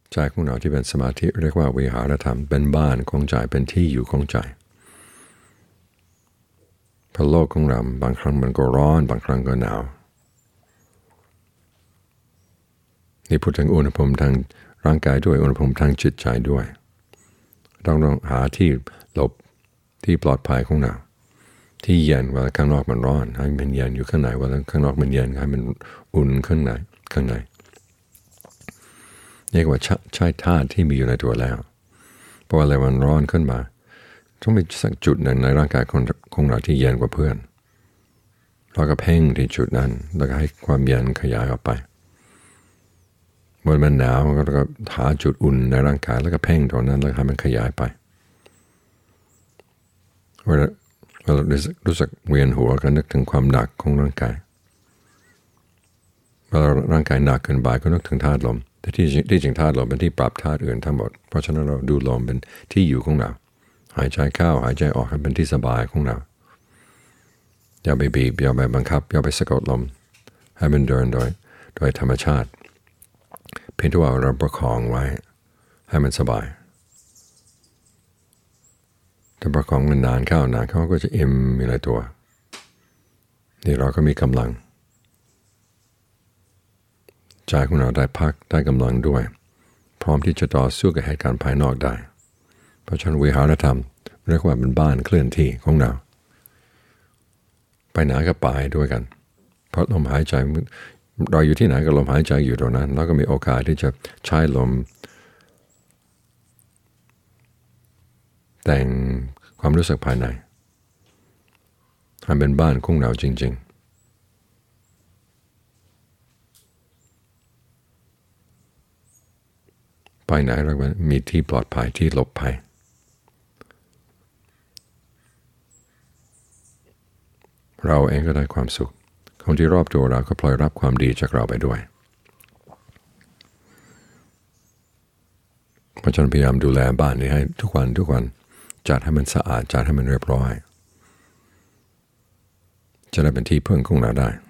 ใจของเราที่เป็นสมาธิเรียกว่าวิหารธรรมเป็นบ้านของใจเป็นที่อยู่ของใจเพราะโลกของเราบางครั้งมันก็ร้อนบางครั้งก็หนาวนี่พูดถึงอุณหภูมิทางร่างกายด้วยอุณหภูมิทางจิตใจด้วยต้องหาที่หลบที่ปลอดภัยของเราที่เย็นเวลาข้างนอกมันร้อนให้มันเย็นอยู่ข้างในเวลาข้างนอกมันเย็นให้มันอุ่นข้างในเรียกว่าใช่ธาตุที่มีอยู่ในตัวแล้วเพราะอะไรมันร้อนขึ้นมาต้องมีสักจุดหนึ่งในร่างกายของเราที่เย็นกว่าเพื่อนเราก็เพ่งที่จุดนั้นแล้วก็ให้ความเย็นขยายออกไปเมื่อมันหนาวก็หาจุดอุ่นในร่างกายแล้วก็เพ่งตรงนั้นแล้วให้มันขยายไปเวลาเรารู้สึกเวียนหัวก็นึกถึงความหนักของร่างกายเวลาร่างกายหนักเกินไปก็นึกถึงธาตุลมแต่ที่จริงธาตุลมเป็นที่ปรับธาตุอื่นทั้งหมดเพราะฉะนั้นเราดูลมเป็นที่อยู่ของเราหายใจเข้าหายใจออกให้เป็นที่สบายของเราอย่าไปบีบอย่าไปบังคับอย่าไปสะกดลมให้มันเดินโดยธรรมชาติเพียงแต่ว่าเราประคองไว้ให้มันสบายถ้าประคองมันนานเข้าก็จะอิ่มมีหลายตัวนี่เราก็มีกำลังใจของเราได้พักได้กำลังด้วยพร้อมที่จะต่อสู้กับเหตุการณ์ภายนอกได้เพราะฉะนั้นวิหารธรรมเรียกว่าเป็นบ้านเคลื่อนที่ของเราไปไหนก็ไปด้วยกันเพราะลมหายใจเราอยู่ที่ไหนก็ลมหายใจอยู่ตรงนั้นแล้วก็มีโอกาสที่จะใช้ลมแต่งความรู้สึกภายในให้เป็นบ้านของเราจริงๆไปไหนเรามีที่ปลอดภัยที่หลบภัยเราเองก็ได้ความสุขคนที่รอบตัวเราก็พลอยรับความดีจากเราไปด้วยเพราะฉะนั้นพยายามดูแลบ้านนี้ให้ทุกวันจัดให้มันสะอาดจัดให้มันเรียบร้อยจะได้เป็นที่พึ่งของเราได้